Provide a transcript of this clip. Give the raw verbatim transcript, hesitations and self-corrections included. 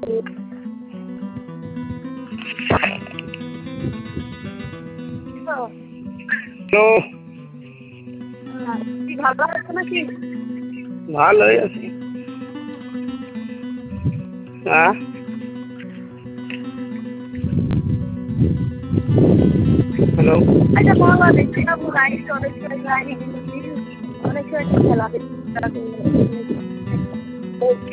Hello, কি ভালো আছে নাকি? ভালোই আছি। হ্যাঁ, হ্যালো, আচ্ছা বলো, দেখতে যাবো লাইট অনেক সময় যায়নি, কিন্তু অনেক সময় খেলা দেখতে